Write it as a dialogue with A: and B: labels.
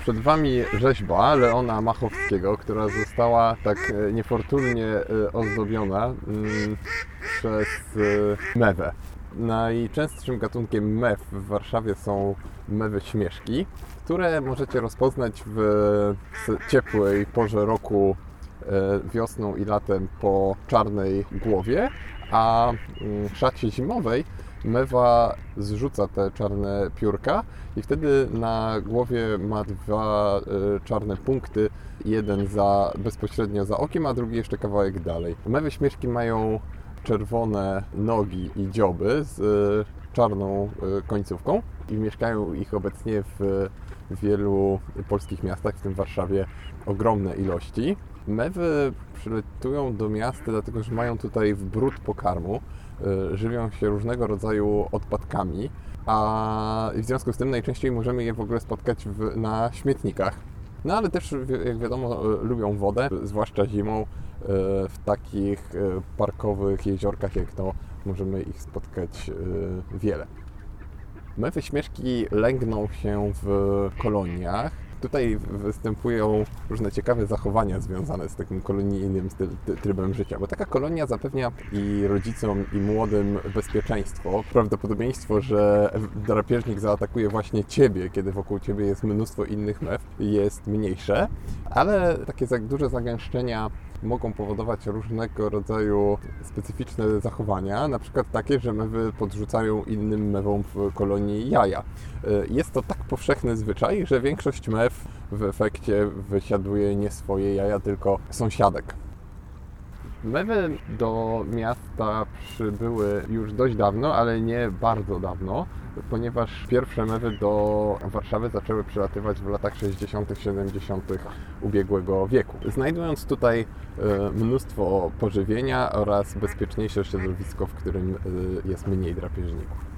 A: Przed Wami rzeźba Leona Machowskiego, która została tak niefortunnie ozdobiona przez mewę. Najczęstszym gatunkiem mew w Warszawie są mewy śmieszki, które możecie rozpoznać w ciepłej porze roku, wiosną i latem, po czarnej głowie, a w szacie zimowej mewa zrzuca te czarne piórka i wtedy na głowie ma dwa czarne punkty, jeden bezpośrednio za okiem, a drugi jeszcze kawałek dalej. Mewy śmieszki mają czerwone nogi i dzioby z czarną końcówką i mieszkają ich obecnie w wielu polskich miastach, w tym w Warszawie, ogromne ilości. Mewy przyletują do miasta dlatego, że mają tutaj brud pokarmu, żywią się różnego rodzaju odpadkami, a w związku z tym najczęściej możemy je w ogóle spotkać na śmietnikach. No ale też, jak wiadomo, lubią wodę, zwłaszcza zimą. W takich parkowych jeziorkach jak to możemy ich spotkać wiele. Mewy śmieszki lęgną się w koloniach. Tutaj występują różne ciekawe zachowania związane z takim kolonijnym trybem życia, bo taka kolonia zapewnia i rodzicom, i młodym bezpieczeństwo. Prawdopodobieństwo, że drapieżnik zaatakuje właśnie Ciebie, kiedy wokół Ciebie jest mnóstwo innych mew, jest mniejsze, ale takie duże zagęszczenia mogą powodować różnego rodzaju specyficzne zachowania, na przykład takie, że mewy podrzucają innym mewom w kolonii jaja. Jest to tak powszechny zwyczaj, że większość mew w efekcie wysiaduje nie swoje jaja, tylko sąsiadek. Mewy do miasta przybyły już dość dawno, ale nie bardzo dawno, ponieważ pierwsze mewy do Warszawy zaczęły przylatywać w latach 60., 70. ubiegłego wieku. Znajdując tutaj mnóstwo pożywienia oraz bezpieczniejsze środowisko, w którym jest mniej drapieżników.